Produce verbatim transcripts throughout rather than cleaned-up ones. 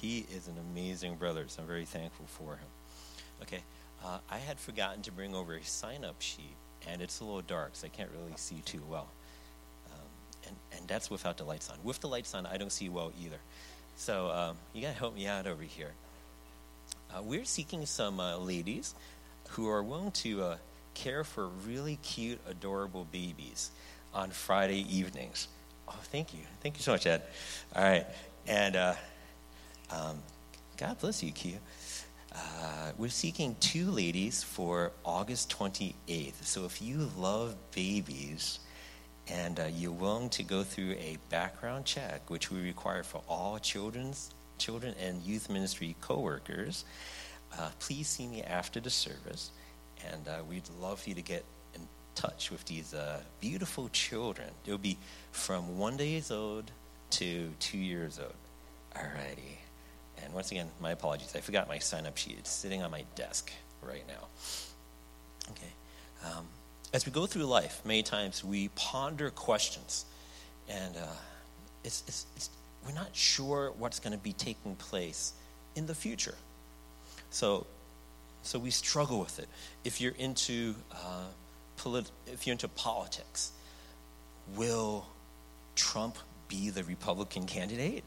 He is an amazing brother, so I'm very thankful for him. Okay, uh, I had forgotten to bring over a sign-up sheet, and it's a little dark, so I can't really see too well. Um, and, and that's without the lights on. With the lights on, I don't see well either. So um, you got to help me out over here. Uh, we're seeking some uh, ladies who are willing to uh, care for really cute, adorable babies on Friday evenings. Oh, thank you. Thank you so much, Ed. All right. And uh, um, God bless you, Kia. Uh, we're seeking two ladies for August twenty-eighth. So if you love babies and uh, you're willing to go through a background check, which we require for all children's children and youth ministry coworkers, uh, please see me after the service. And uh, we'd love for you to get in touch with these uh, beautiful children. They'll be from one day old to two years old. Alrighty. And once again, my apologies. I forgot my sign-up sheet. It's sitting on my desk right now. Okay. Um, as we go through life, many times we ponder questions. And uh, it's, it's, it's, we're not sure what's going to be taking place in the future. So so we struggle with it. If you're into uh, polit- if you're into politics, will Trump be the Republican candidate?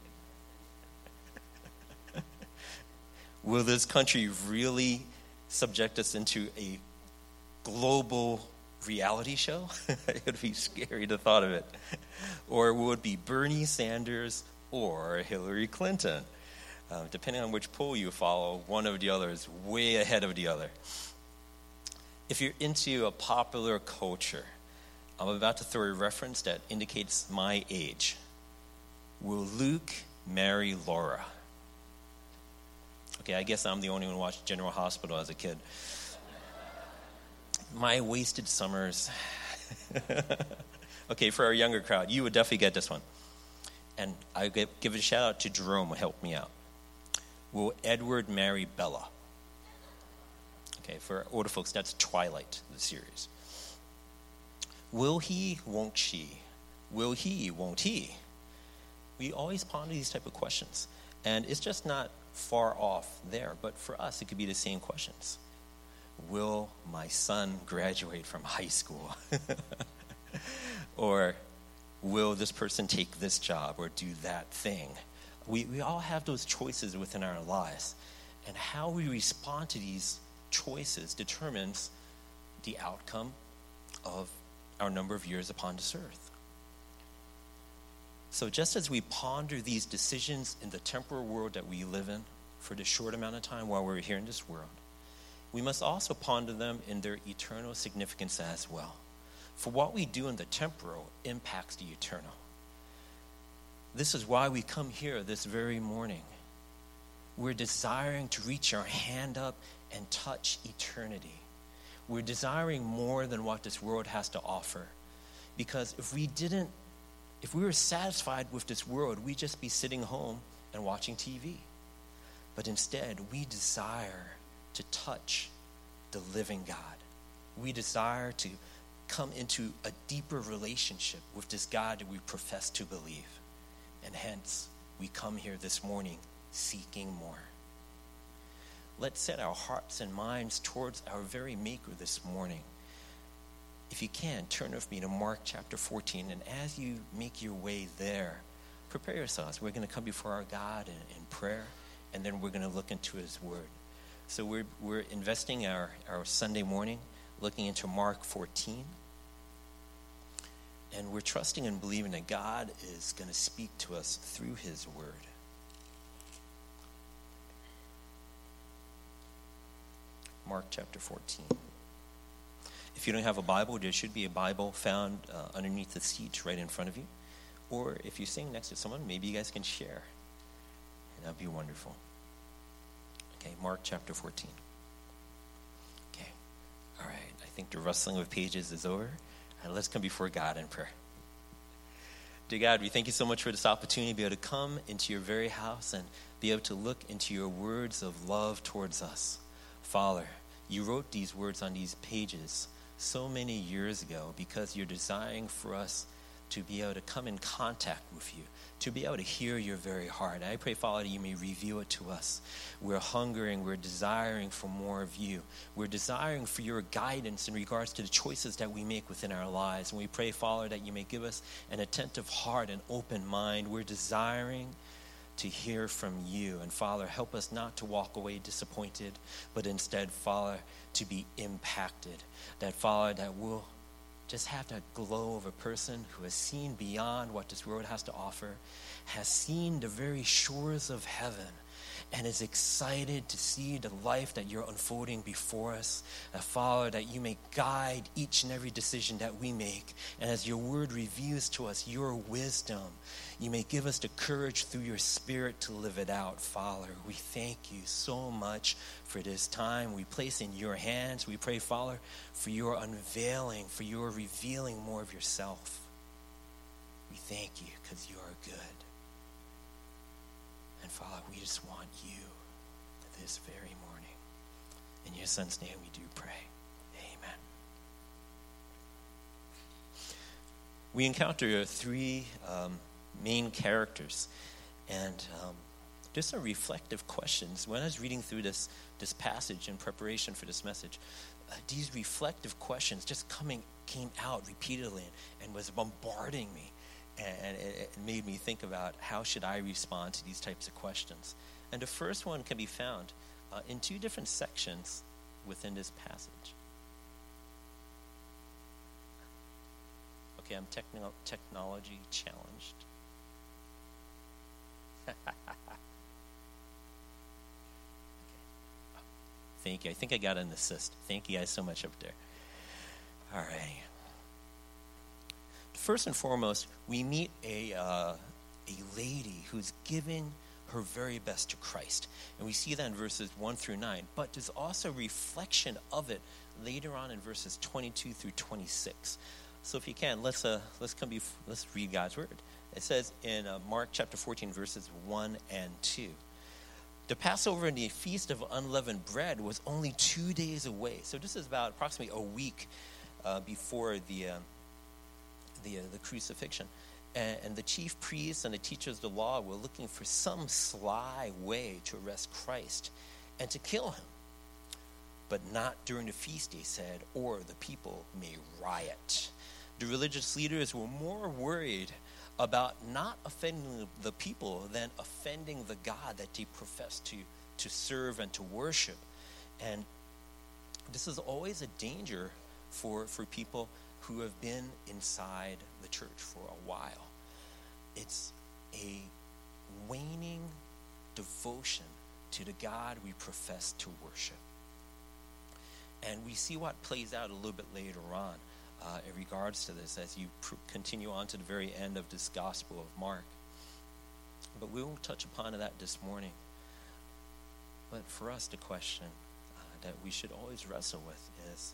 Will this country really subject us into a global reality show? It would be scary to thought of it. Or will it be Bernie Sanders or Hillary Clinton? Uh, depending on which poll you follow, one or the other is way ahead of the other. If you're into a popular culture, I'm about to throw a reference that indicates my age. Will Luke marry Laura? Okay, I guess I'm the only one who watched General Hospital as a kid. My wasted summers. Okay, for our younger crowd, you would definitely get this one. And I give it a shout out to Jerome who helped me out. Will Edward marry Bella? Okay, for older folks, that's Twilight, the series. Will he, won't she? Will he, won't he? We always ponder these type of questions. And it's just not far off there, but for us, it could be the same questions. Will my son graduate from high school? Or will this person take this job or do that thing? We we all have those choices within our lives. And how we respond to these choices determines the outcome of our number of years upon this earth. So just as we ponder these decisions in the temporal world that we live in for this short amount of time while we're here in this world, we must also ponder them in their eternal significance as well. For what we do in the temporal impacts the eternal. This is why we come here this very morning. We're desiring to reach our hand up and touch eternity. We're desiring more than what this world has to offer. Because if we didn't, if we were satisfied with this world, we'd just be sitting home and watching T V. But instead, we desire to touch the living God. We desire to come into a deeper relationship with this God that we profess to believe. And hence, we come here this morning seeking more. Let's set our hearts and minds towards our very Maker this morning. If you can, turn with me to Mark chapter fourteen. And as you make your way there, prepare yourselves. We're going to come before our God in, in prayer, and then we're going to look into his word. So we're we're investing our, our Sunday morning looking into Mark fourteen. And we're trusting and believing that God is going to speak to us through his word. Mark chapter fourteen. If you don't have a Bible, there should be a Bible found uh, underneath the seats right in front of you. Or if you're sitting next to someone, maybe you guys can share. And that'd be wonderful. Okay, Mark chapter fourteen. Okay, all right. I think the rustling of pages is over. And let's come before God in prayer. Dear God, we thank you so much for this opportunity to be able to come into your very house and be able to look into your words of love towards us. Father, you wrote these words on these pages so many years ago because you're desiring for us to be able to come in contact with you, to be able to hear your very heart. And I pray, Father, that you may reveal it to us. We're hungering, we're desiring for more of you. We're desiring for your guidance in regards to the choices that we make within our lives. And we pray, Father, that you may give us an attentive heart and open mind. We're desiring to hear from you. And Father, help us not to walk away disappointed, but instead, Father, to be impacted. That, Father, that we'll just have that glow of a person who has seen beyond what this world has to offer, has seen the very shores of heaven, and is excited to see the life that you're unfolding before us. That, Father, that you may guide each and every decision that we make. And as your word reveals to us your wisdom, you may give us the courage through your Spirit to live it out, Father. We thank you so much for this time. We place in your hands. We pray, Father, for your unveiling, for your revealing more of yourself. We thank you because you are good. And Father, we just want you this very morning. In your Son's name we do pray. Amen. We encounter three um, main characters. And um, just some reflective questions. When I was reading through this, this passage in preparation for this message, uh, these reflective questions just coming came out repeatedly and, and was bombarding me. And it made me think about how should I respond to these types of questions. And the first one can be found uh, in two different sections within this passage. Okay, I'm techno- technology challenged. Okay. Oh, thank you. I think I got an assist. Thank you guys so much up there. All right. First and foremost, we meet a uh, a lady who's giving her very best to Christ. And we see that in verses one through nine. But there's also a reflection of it later on in verses twenty-two through twenty-six. So if you can, let's uh, let's come be let's read God's word. It says in uh, Mark chapter fourteen, verses one and two. The Passover and the Feast of Unleavened Bread was only two days away. So this is about approximately a week uh, before the... Uh, The, uh, the crucifixion. And, and the chief priests and the teachers of the law were looking for some sly way to arrest Christ and to kill him. But not during the feast, they said, or the people may riot. The religious leaders were more worried about not offending the people than offending the God that they professed to, to serve and to worship. And this is always a danger for, for people who have been inside the church for a while. It's a waning devotion to the God we profess to worship. And we see what plays out a little bit later on uh, in regards to this as you pr- continue on to the very end of this Gospel of Mark. But we won't touch upon that this morning. But for us, the question uh, that we should always wrestle with is,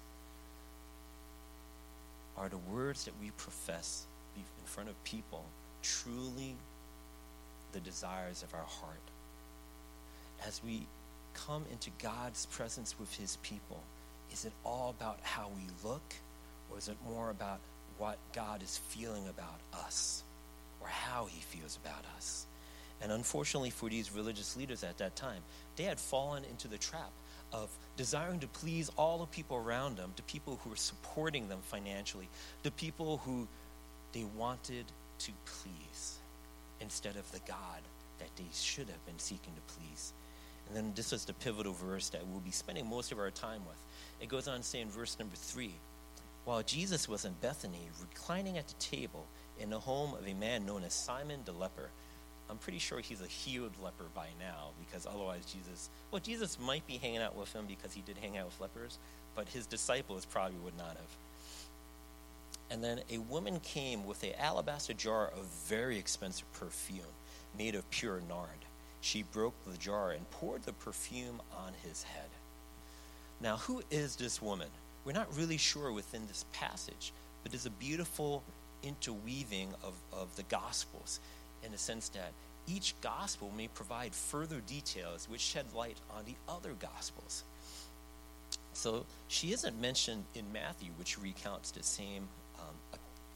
are the words that we profess in front of people truly the desires of our heart? As we come into God's presence with his people, is it all about how we look, or is it more about what God is feeling about us, or how he feels about us? And unfortunately for these religious leaders at that time, they had fallen into the trap of desiring to please all the people around them, the people who were supporting them financially, the people who they wanted to please, instead of the God that they should have been seeking to please. And then this is the pivotal verse that we'll be spending most of our time with. It goes on to say in verse number three, while Jesus was in Bethany, reclining at the table in the home of a man known as Simon the leper. I'm pretty sure he's a healed leper by now, because otherwise Jesus, well, Jesus might be hanging out with him because he did hang out with lepers, but his disciples probably would not have. And then a woman came with an alabaster jar of very expensive perfume made of pure nard. She broke the jar and poured the perfume on his head. Now, who is this woman? We're not really sure within this passage, but there's a beautiful interweaving of, of the Gospels, in the sense that each gospel may provide further details which shed light on the other gospels. So she isn't mentioned in Matthew, which recounts the same um,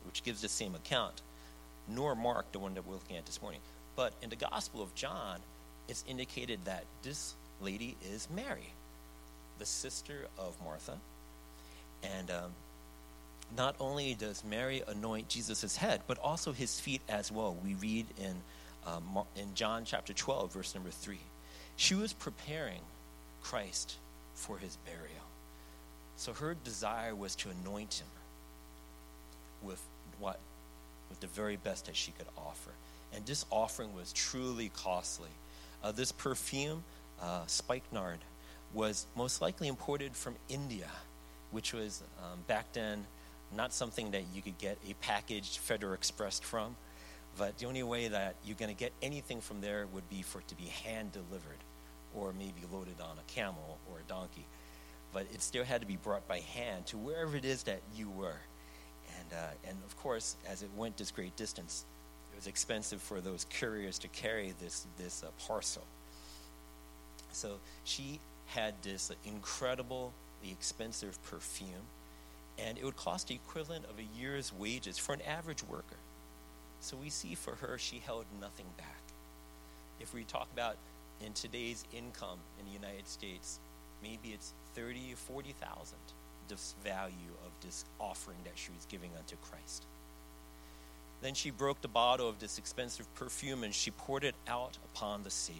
which gives the same account, nor Mark, the one that we're looking at this morning. But in the Gospel of John, it's indicated that this lady is Mary, the sister of Martha. And um, not only does Mary anoint Jesus' head, but also his feet as well. We read in, um, in John chapter twelve, verse number three. She was preparing Christ for his burial. So her desire was to anoint him with what? With the very best that she could offer. And this offering was truly costly. Uh, this perfume, uh, spikenard, was most likely imported from India, which was um, back then not something that you could get a packaged Federal Express from. But the only way that you're going to get anything from there would be for it to be hand-delivered or maybe loaded on a camel or a donkey. But it still had to be brought by hand to wherever it is that you were. And, uh, and of course, as it went this great distance, it was expensive for those couriers to carry this, this uh, parcel. So she had this incredibly expensive perfume, and it would cost the equivalent of a year's wages for an average worker. So we see for her, she held nothing back. If we talk about in today's income in the United States, maybe it's thirty or forty thousand, this value of this offering that she was giving unto Christ. Then she broke the bottle of this expensive perfume and she poured it out upon the Savior.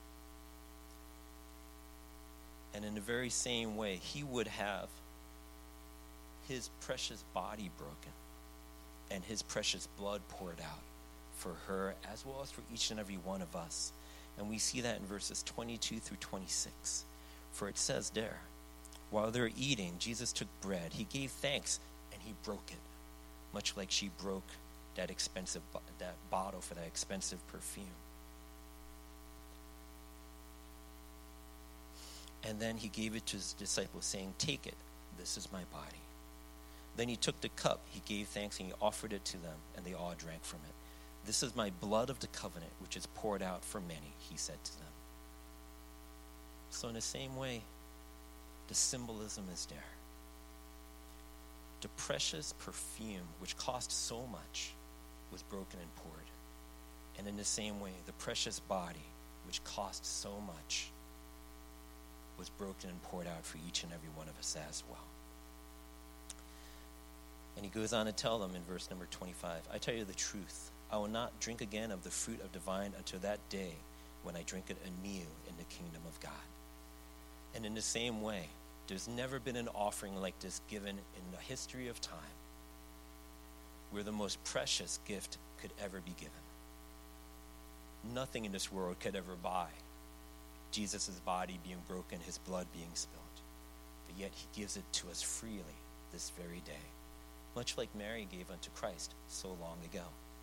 And in the very same way, he would have his precious body broken and his precious blood poured out for her as well as for each and every one of us. And we see that in verses twenty-two through twenty-six. For it says there, while they were eating, Jesus took bread. He gave thanks and he broke it, much like she broke that expensive that bottle for that expensive perfume. And then he gave it to his disciples, saying, "Take it, this is my body." Then he took the cup, he gave thanks, and he offered it to them, and they all drank from it. "This is my blood of the covenant, which is poured out for many," he said to them. So in the same way, the symbolism is there. The precious perfume, which cost so much, was broken and poured. And in the same way, the precious body, which cost so much, was broken and poured out for each and every one of us as well. And he goes on to tell them in verse number twenty-five, "I tell you the truth, I will not drink again of the fruit of the vine until that day when I drink it anew in the kingdom of God." And in the same way, there's never been an offering like this given in the history of time where the most precious gift could ever be given. Nothing in this world could ever buy Jesus' body being broken, his blood being spilled. But yet he gives it to us freely this very day, much like Mary gave unto Christ so long ago.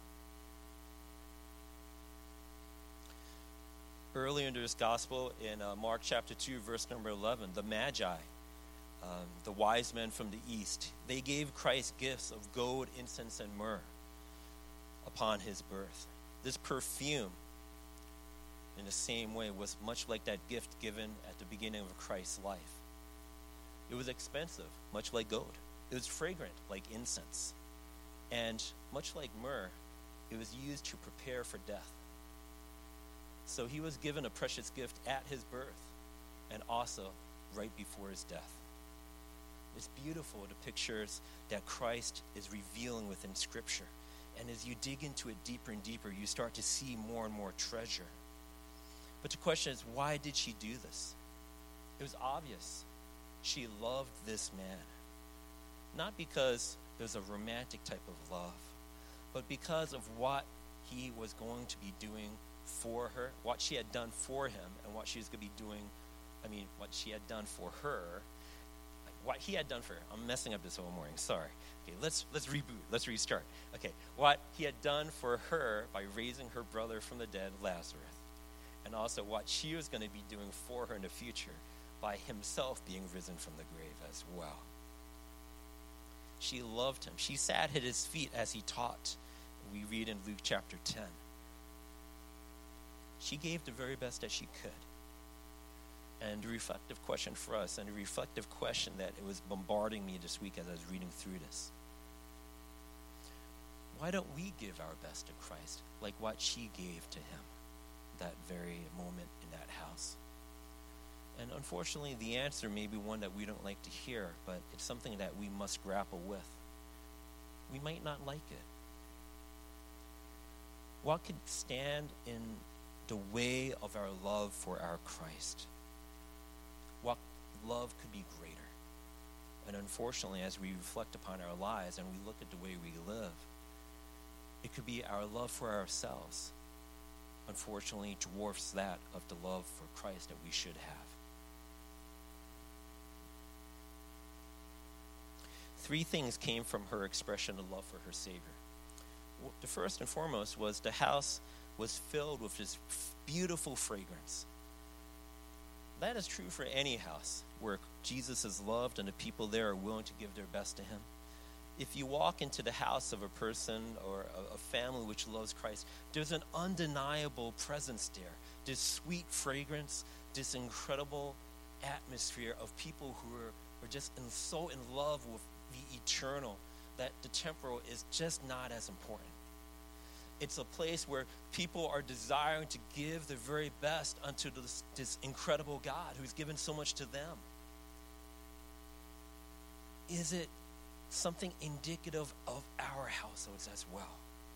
Earlier in this gospel, in uh, Mark chapter two, verse number eleven, the Magi, um, the wise men from the east, they gave Christ gifts of gold, incense, and myrrh upon his birth. This perfume, in the same way, was much like that gift given at the beginning of Christ's life. It was expensive, much like gold. It was fragrant, like incense. And much like myrrh, it was used to prepare for death. So he was given a precious gift at his birth and also right before his death. It's beautiful, the pictures that Christ is revealing within Scripture. And as you dig into it deeper and deeper, you start to see more and more treasure. But the question is, why did she do this? It was obvious. She loved this man. Not because it was a romantic type of love, but because of what he was going to be doing for her, what she had done for him, and what she was going to be doing, I mean, what she had done for her, what he had done for her. I'm messing up this whole morning, sorry. Okay, let's let's reboot, let's restart. Okay, what he had done for her by raising her brother from the dead, Lazarus, and also what she was going to be doing for her in the future by himself being risen from the grave as well. She loved him. She sat at his feet as he taught. We read in Luke chapter ten. She gave the very best that she could. And the reflective question for us, and the reflective question that it was bombarding me this week as I was reading through this. Why don't we give our best to Christ like what she gave to him that very moment in that house? And unfortunately, the answer may be one that we don't like to hear, but it's something that we must grapple with. We might not like it. What could stand in the way of our love for our Christ? What love could be greater? And unfortunately, as we reflect upon our lives and we look at the way we live, it could be our love for ourselves, unfortunately, dwarfs that of the love for Christ that we should have. Three things came from her expression of love for her Savior. The first and foremost was the house was filled with this beautiful fragrance. That is true for any house where Jesus is loved and the people there are willing to give their best to him. If you walk into the house of a person or a, a family which loves Christ, there's an undeniable presence there. This sweet fragrance, this incredible atmosphere of people who are, are just in, so in love with the eternal that the temporal is just not as important. It's a place where people are desiring to give their very best unto this, this incredible God who's given so much to them. Is it something indicative of our households as well?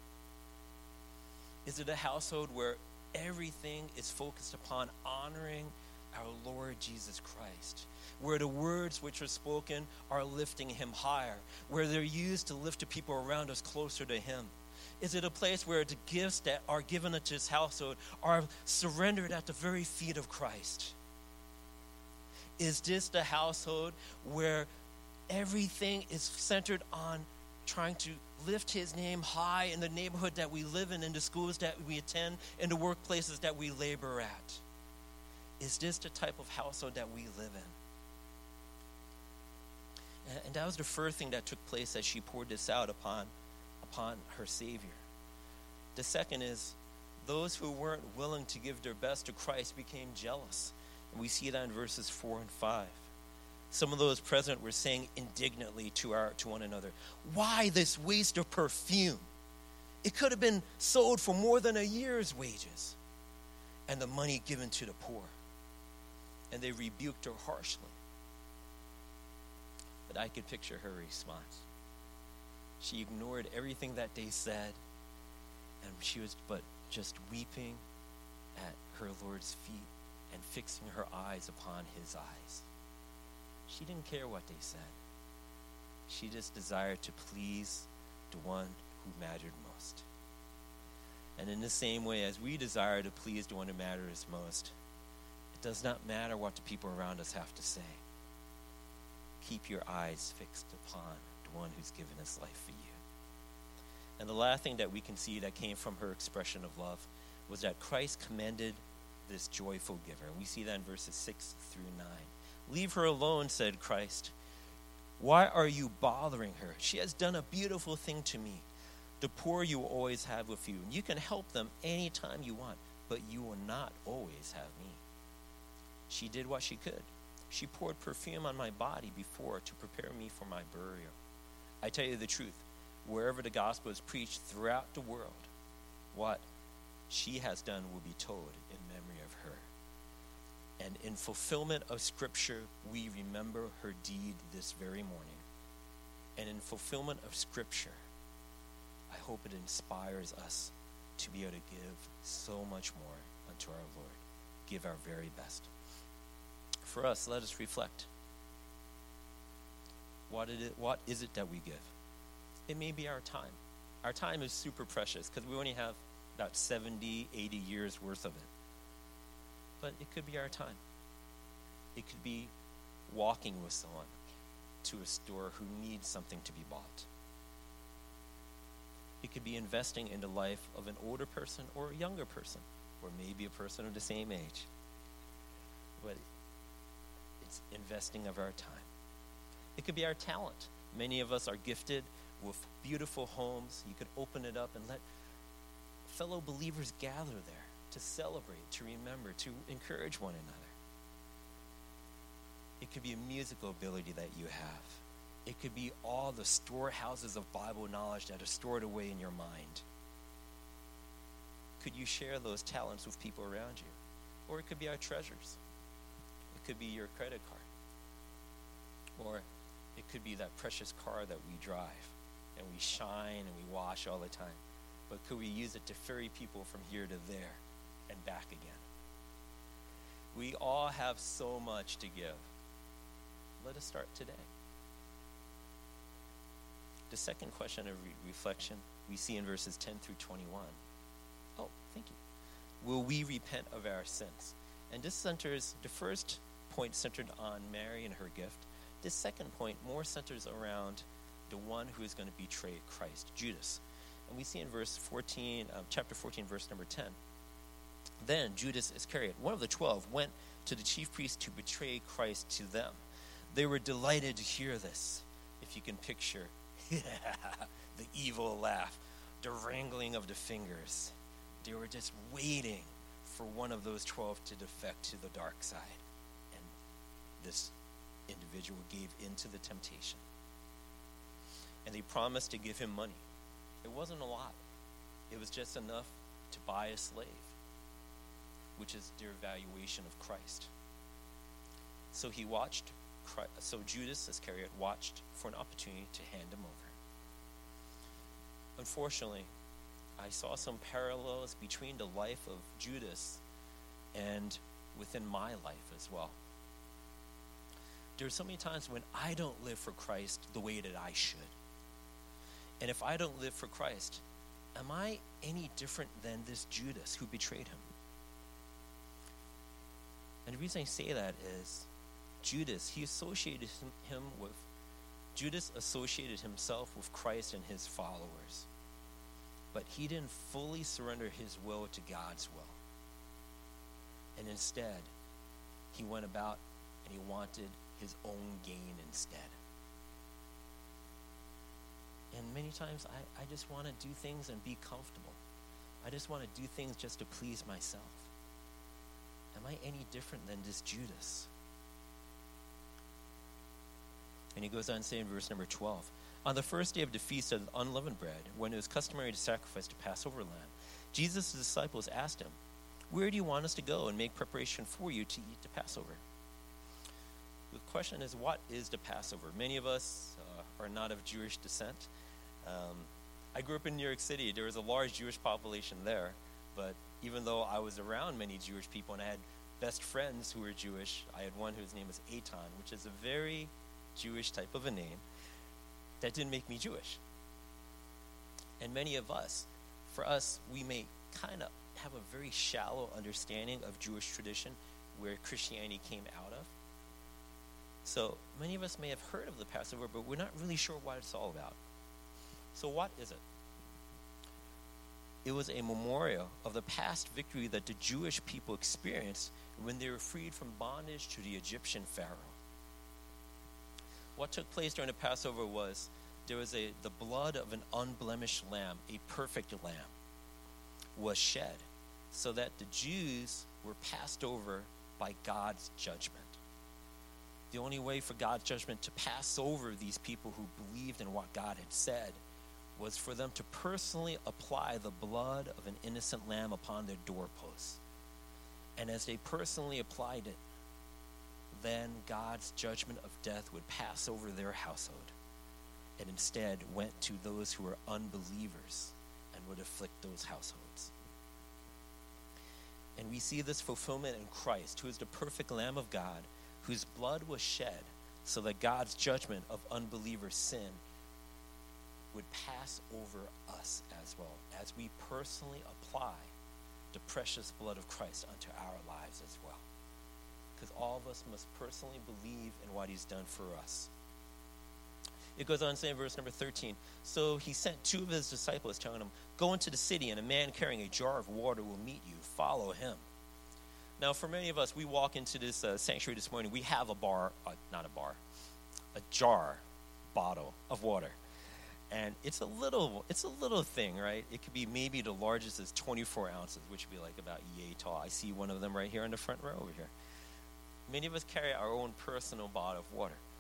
Is it a household where everything is focused upon honoring our Lord Jesus Christ, where the words which are spoken are lifting him higher, where they're used to lift the people around us closer to him? Is it a place where the gifts that are given to this household are surrendered at the very feet of Christ? Is this the household where everything is centered on trying to lift his name high in the neighborhood that we live in, in the schools that we attend, in the workplaces that we labor at? Is this the type of household that we live in? And that was the first thing that took place as she poured this out upon, upon her Savior. The second is those who weren't willing to give their best to Christ became jealous. And we see that in verses four and five. Some of those present were saying indignantly to our to one another, "Why this waste of perfume? It could have been sold for more than a year's wages, and the money given to the poor." And they rebuked her harshly. But I could picture her response. She ignored everything that they said, and she was but just weeping at her Lord's feet and fixing her eyes upon his eyes. She didn't care what they said. She just desired to please the one who mattered most. And in the same way, as we desire to please the one who matters most, it does not matter what the people around us have to say. Keep your eyes fixed upon the one who's given his life for you. And the last thing that we can see that came from her expression of love was that Christ commended this joyful giver. And we see that in verses six through nine. "Leave her alone," said Christ. "Why are you bothering her? She has done a beautiful thing to me. The poor you will always have with you, and you can help them anytime you want, but you will not always have me. She did what she could. She poured perfume on my body before to prepare me for my burial. I tell you the truth, wherever the gospel is preached throughout the world, what she has done will be told in memory of her. And in fulfillment of Scripture, we remember her deed this very morning. And in fulfillment of Scripture, I hope it inspires us to be able to give so much more unto our Lord. Give our very best. For us, let us reflect. What, it, what is it that we give? It may be our time. Our time is super precious because we only have about seventy, eighty years worth of it. But it could be our time. It could be walking with someone to a store who needs something to be bought. It could be investing in the life of an older person or a younger person, or maybe a person of the same age. But it's investing of our time. It could be our talent. Many of us are gifted with beautiful homes. You could open it up and let fellow believers gather there to celebrate, to remember, to encourage one another. It could be a musical ability that you have. It could be all the storehouses of Bible knowledge that are stored away in your mind. Could you share those talents with people around you? Or it could be our treasures. It could be your credit card. Or it could be that precious car that we drive and we shine and we wash all the time. But could we use it to ferry people from here to there and back again? We all have so much to give. Let us start today. The second question of re- reflection we see in verses ten through twenty-one. Oh, thank you. Will we repent of our sins? And this centers, the first point centered on Mary and her gift. This second point more centers around the one who is going to betray Christ, Judas. And we see in verse fourteen, um, chapter fourteen, verse number ten. Then Judas Iscariot, one of the twelve, went to the chief priests to betray Christ to them. They were delighted to hear this. If you can picture the evil laugh, the wrangling of the fingers. They were just waiting for one of those twelve to defect to the dark side. And this individual gave in to the temptation. And they promised to give him money. It wasn't a lot. It was just enough to buy a slave, which is their valuation of Christ. So he watched, so Judas Iscariot watched for an opportunity to hand him over. Unfortunately, I saw some parallels between the life of Judas and within my life as well. There are so many times when I don't live for Christ the way that I should. And if I don't live for Christ, am I any different than this Judas who betrayed him? And the reason I say that is Judas, he associated him, him with, Judas associated himself with Christ and his followers. But he didn't fully surrender his will to God's will. And instead, he went about and he wanted his own gain instead. And many times I, I just want to do things and be comfortable. I just want to do things just to please myself. Am I any different than this Judas? And he goes on to say in verse number twelve, on the first day of the feast of unleavened bread, when it was customary to sacrifice the Passover lamb, Jesus' disciples asked him, where do you want us to go and make preparation for you to eat the Passover? The question is, what is the Passover? Many of us uh, are not of Jewish descent. Um, I grew up in New York City. There was a large Jewish population there, but even though I was around many Jewish people and I had best friends who were Jewish, I had one whose name was Eitan, which is a very Jewish type of a name. That didn't make me Jewish. And many of us, for us, we may kind of have a very shallow understanding of Jewish tradition where Christianity came out of. So many of us may have heard of the Passover, but we're not really sure what it's all about. So what is it? It was a memorial of the past victory that the Jewish people experienced when they were freed from bondage to the Egyptian Pharaoh. What took place during the Passover was there was a the blood of an unblemished lamb, a perfect lamb, was shed so that the Jews were passed over by God's judgment. The only way for God's judgment to pass over these people who believed in what God had said was for them to personally apply the blood of an innocent lamb upon their doorposts. And as they personally applied it, then God's judgment of death would pass over their household and instead went to those who were unbelievers and would afflict those households. And we see this fulfillment in Christ, who is the perfect Lamb of God, whose blood was shed so that God's judgment of unbelievers' sin would pass over us as well, as we personally apply the precious blood of Christ unto our lives as well. Because all of us must personally believe in what he's done for us. It goes on to say in verse number thirteen, so he sent two of his disciples, telling them, go into the city, and a man carrying a jar of water will meet you. Follow him. Now, for many of us, we walk into this uh, sanctuary this morning, we have a bar, uh, not a bar, a jar, bottle of water. And it's a little, it's a little thing, right? It could be maybe the largest is twenty-four ounces, which would be like about yay tall. I see one of them right here in the front row over here. Many of us carry our own personal bottle of water.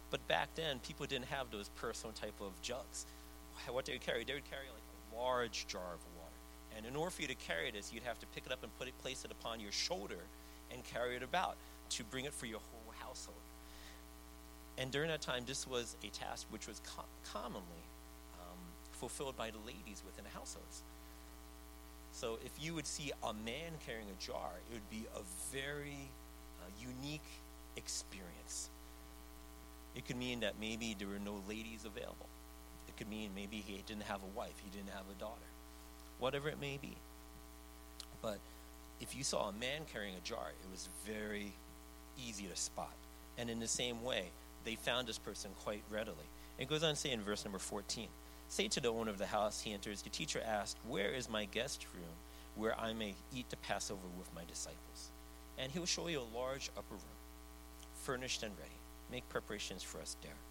But back then, people didn't have those personal type of jugs. What they would carry, they would carry like a large jar of water. And in order for you to carry this, you'd have to pick it up and put it, place it upon your shoulder and carry it about to bring it for your whole household. And during that time, this was a task which was co- commonly um, fulfilled by the ladies within the households. So if you would see a man carrying a jar, it would be a very uh, unique experience. It could mean that maybe there were no ladies available. It could mean maybe he didn't have a wife, he didn't have a daughter, whatever it may be. But if you saw a man carrying a jar, it was very easy to spot. And in the same way, they found this person quite readily. It goes on to say in verse number fourteen, say to the owner of the house, he enters, the teacher asked, where is my guest room where I may eat the Passover with my disciples? And he will show you a large upper room, furnished and ready. Make preparations for us there.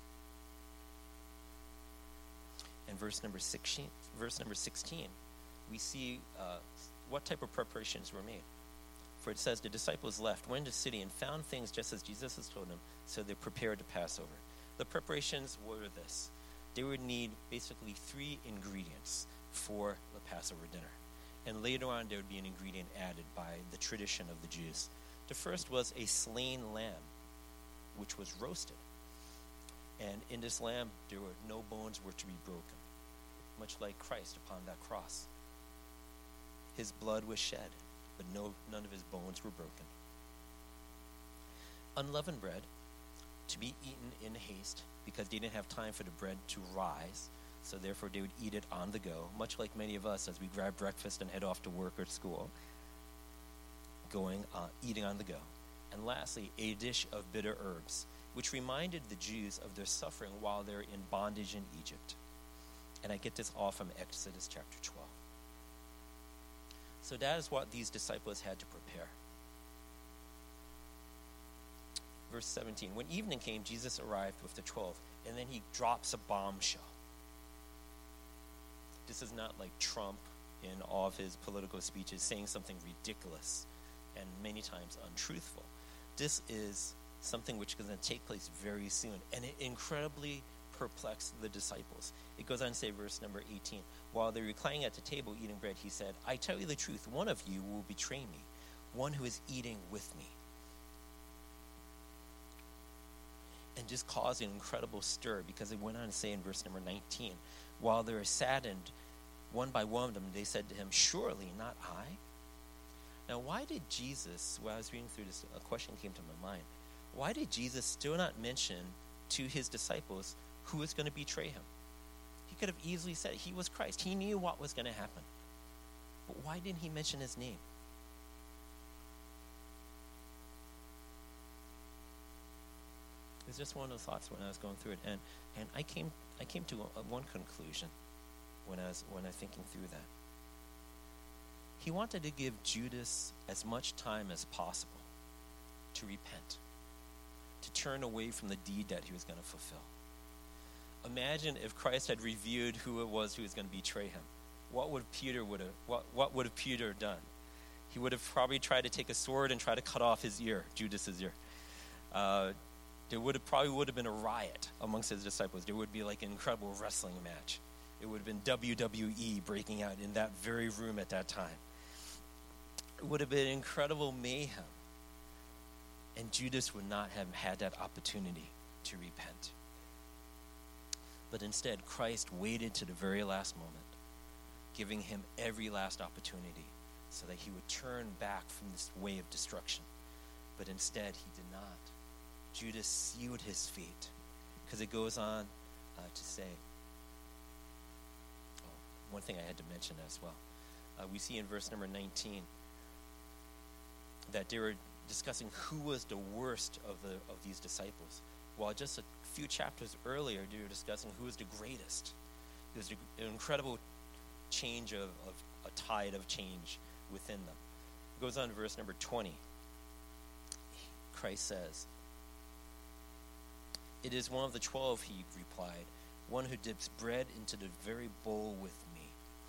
And verse number sixteen, verse number sixteen, we see uh, what type of preparations were made. For it says, the disciples left, went to the city, and found things just as Jesus has told them, so they prepared to pass over. The preparations were this. They would need basically three ingredients for the Passover dinner. And later on, there would be an ingredient added by the tradition of the Jews. The first was a slain lamb, which was roasted. And in this lamb, there were no bones were to be broken, much like Christ upon that cross. His blood was shed, but no, none of his bones were broken. Unleavened bread, to be eaten in haste, because they didn't have time for the bread to rise, so therefore they would eat it on the go, much like many of us as we grab breakfast and head off to work or school, going, uh, eating on the go. And lastly, a dish of bitter herbs, which reminded the Jews of their suffering while they're in bondage in Egypt. And I get this all from Exodus chapter twelve. So that is what these disciples had to prepare. Verse seventeen, when evening came, Jesus arrived with the twelve, and then he drops a bombshell. This is not like Trump in all of his political speeches saying something ridiculous and many times untruthful. This is something which is going to take place very soon, and it incredibly perplexed the disciples. It goes on to say, verse number eighteen, while they were reclining at the table eating bread, he said, I tell you the truth, one of you will betray me, one who is eating with me. And this caused an incredible stir, because it went on to say in verse number nineteen, while they were saddened, one by one of them, they said to him, surely not I? Now, why did Jesus, while I was reading through this, a question came to my mind. Why did Jesus still not mention to his disciples who was going to betray him? He could have easily said he was Christ. He knew what was going to happen. But why didn't he mention his name? It was just one of those thoughts when I was going through it. And, and I came I came to a, a one conclusion when I was when I was thinking through that. He wanted to give Judas as much time as possible to repent, to turn away from the deed that he was going to fulfill. Imagine if Christ had revealed who it was who was going to betray him. What would Peter would have what, what would have Peter done? He would have probably tried to take a sword and try to cut off his ear, Judas's ear. Uh, there would have probably would have been a riot amongst his disciples. There would be like an incredible wrestling match. It would have been W W E breaking out in that very room at that time. It would have been incredible mayhem. And Judas would not have had that opportunity to repent. But instead, Christ waited to the very last moment, giving him every last opportunity so that he would turn back from this way of destruction. But instead, he did not. Judas sealed his fate, because it goes on uh, to say, oh, one thing I had to mention as well. Uh, we see in verse number nineteen that they were discussing who was the worst of the of these disciples. While just a few chapters earlier, they were discussing who was the greatest. There was an incredible change of, of a tide of change within them. It goes on to verse number twenty. Christ says, it is one of the twelve, he replied, one who dips bread into the very bowl with me.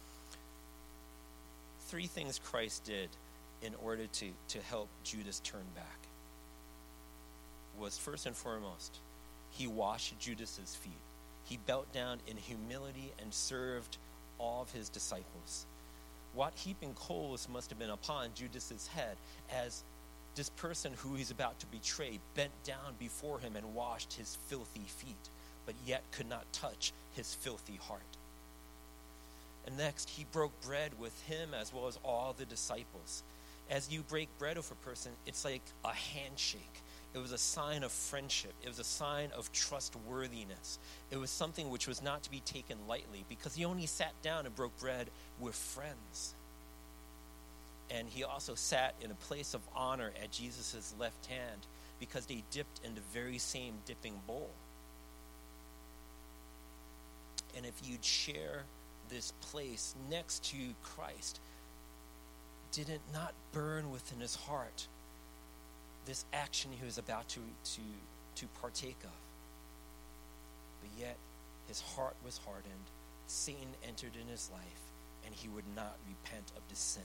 Three things Christ did in order to, to help Judas turn back was, first and foremost, he washed Judas's feet. He bowed down in humility and served all of his disciples. What heaping coals must have been upon Judas's head as this person who he's about to betray bent down before him and washed his filthy feet, but yet could not touch his filthy heart. And next, he broke bread with him as well as all the disciples. As you break bread with a person, it's like a handshake. It was a sign of friendship. It was a sign of trustworthiness. It was something which was not to be taken lightly because he only sat down and broke bread with friends. And he also sat in a place of honor at Jesus' left hand because they dipped in the very same dipping bowl. And if you'd share this place next to Christ, did it not burn within his heart this action he was about to, to, to partake of? But yet his heart was hardened. Satan entered in his life, and he would not repent of the sin.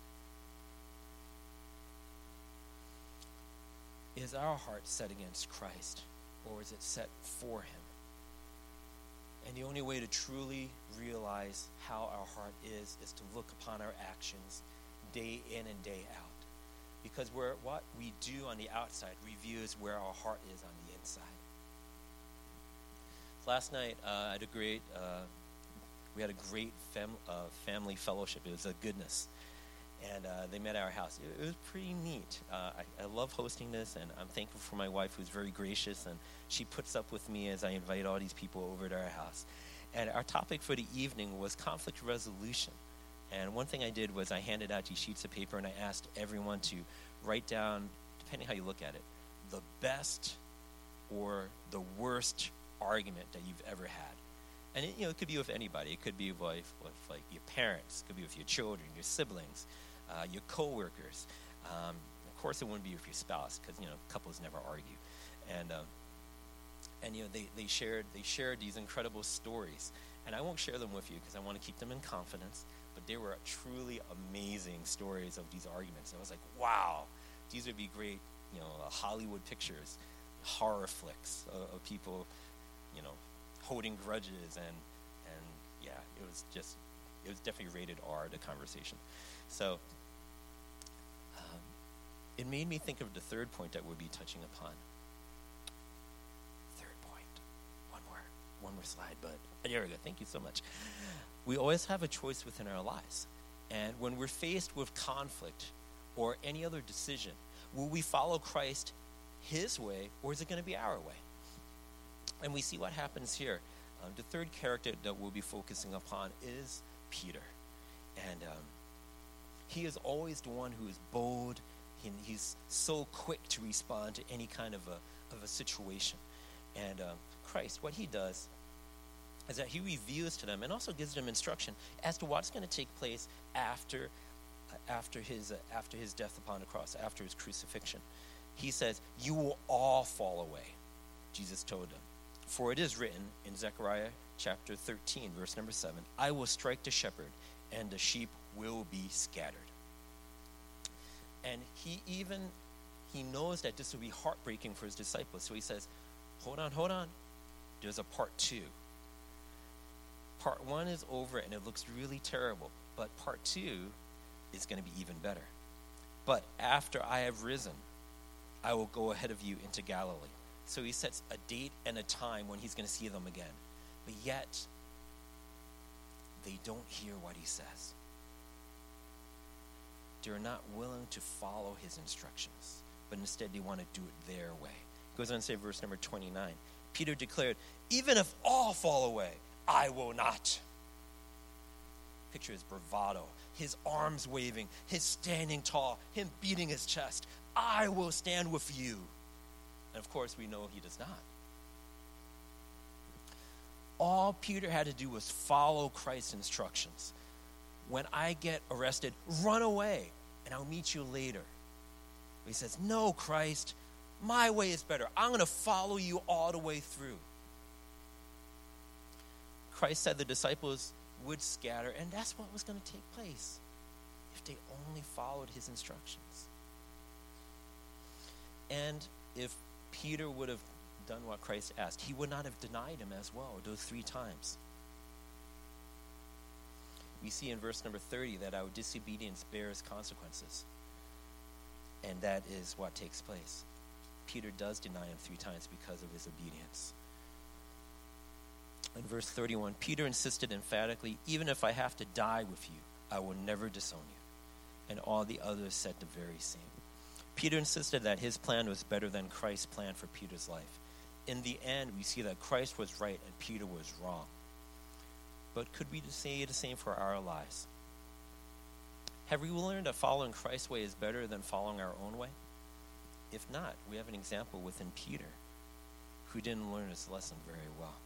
Is our heart set against Christ, or is it set for him? And the only way to truly realize how our heart is is to look upon our actions day in and day out. Because we're, what we do on the outside reveals where our heart is on the inside. Last night, uh, I had a great, uh, we had a great fam- uh, family fellowship. It was a goodness. And uh, they met at our house. It, it was pretty neat. Uh, I, I love hosting this, and I'm thankful for my wife, who's very gracious, and she puts up with me as I invite all these people over to our house. And our topic for the evening was conflict resolution. And one thing I did was I handed out these sheets of paper, and I asked everyone to write down, depending how you look at it, the best or the worst argument that you've ever had. And it, you know, it could be with anybody. It could be with, with like your parents. It could be with your children, your siblings, uh, your coworkers. Um, of course, it wouldn't be with your spouse because you know couples never argue. And um, and you know they, they shared they shared these incredible stories. And I won't share them with you because I want to keep them in confidence. But they were truly amazing stories of these arguments. I was like, wow, these would be great, you know, uh, Hollywood pictures, horror flicks of, of people, you know, holding grudges, and and yeah, it was just, it was definitely rated R, the conversation. So um, it made me think of the third point that we'll be touching upon. Third point, one more, one more slide, but there we go. Thank you so much. We always have a choice within our lives, and when we're faced with conflict or any other decision, will we follow Christ his way, or is it going to be our way? And we see what happens here. Um, the third character that we'll be focusing upon is Peter. And um, he is always the one who is bold. He, he's so quick to respond to any kind of a, of a situation. And um, Christ, what he does is that he reveals to them and also gives them instruction as to what's going to take place after, uh, after, his, uh, after his death upon the cross, after his crucifixion. He says, "You will all fall away," Jesus told them. "For it is written in Zechariah chapter thirteen, verse number seven, I will strike the shepherd, and the sheep will be scattered." And he even, he knows that this will be heartbreaking for his disciples. So he says, hold on, hold on. There's a part two. Part one is over, and it looks really terrible. But part two is going to be even better. "But after I have risen, I will go ahead of you into Galilee." So he sets a date and a time when he's going to see them again. But yet, they don't hear what he says. They're not willing to follow his instructions, but instead they want to do it their way. He goes on to say, verse number twenty-nine, Peter declared, "Even if all fall away, I will not." Picture his bravado, his arms waving, his standing tall, him beating his chest. "I will stand with you." And of course, we know he does not. All Peter had to do was follow Christ's instructions. When I get arrested, run away, and I'll meet you later. But he says, "No, Christ, my way is better. I'm going to follow you all the way through." Christ said the disciples would scatter, and that's what was going to take place if they only followed his instructions. And if Peter would have done what Christ asked, he would not have denied him as well, those three times. We see in verse number thirty that our disobedience bears consequences. And that is what takes place. Peter does deny him three times because of his obedience. In verse thirty-one, Peter insisted emphatically, even if I have to die with you, I will never disown you. And all the others said the very same. Peter insisted that his plan was better than Christ's plan for Peter's life. In the end, we see that Christ was right and Peter was wrong. But could we say the same for our lives? Have we learned that following Christ's way is better than following our own way? If not, we have an example within Peter, who didn't learn his lesson very well.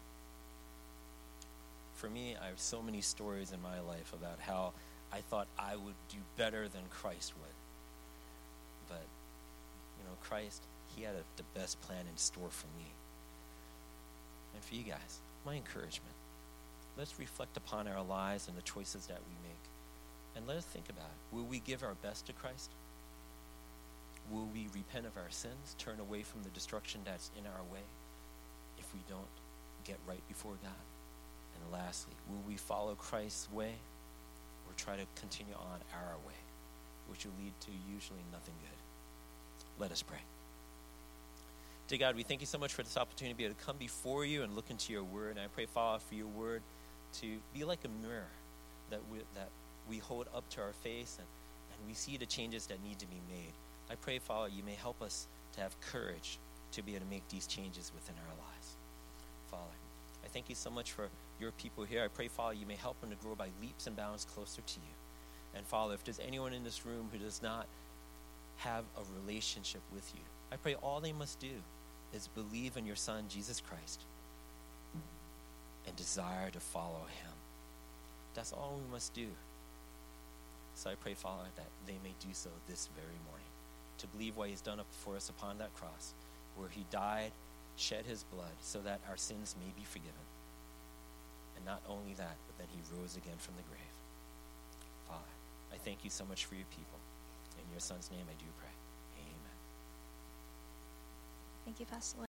For me, I have so many stories in my life about how I thought I would do better than Christ would. But, you know, Christ, he had a, the best plan in store for me. And for you guys, my encouragement, let's reflect upon our lives and the choices that we make. And let us think about it. Will we give our best to Christ? Will we repent of our sins, turn away from the destruction that's in our way if we don't get right before God? And lastly, will we follow Christ's way or try to continue on our way, which will lead to usually nothing good? Let us pray. Dear God, we thank you so much for this opportunity to be able to come before you and look into your word. And I pray, Father, for your word to be like a mirror that we, that we hold up to our face and, and we see the changes that need to be made. I pray, Father, you may help us to have courage to be able to make these changes within our lives. Father, I thank you so much for your people here. I pray, Father, you may help them to grow by leaps and bounds closer to you. And Father, if there's anyone in this room who does not have a relationship with you, I pray all they must do is believe in your Son, Jesus Christ, and desire to follow him. That's all we must do. So I pray, Father, that they may do so this very morning, to believe what he's done for us upon that cross, where he died, shed his blood, so that our sins may be forgiven. And not only that, but then he rose again from the grave. Father, I thank you so much for your people. In your Son's name I do pray. Amen. Thank you, Pastor.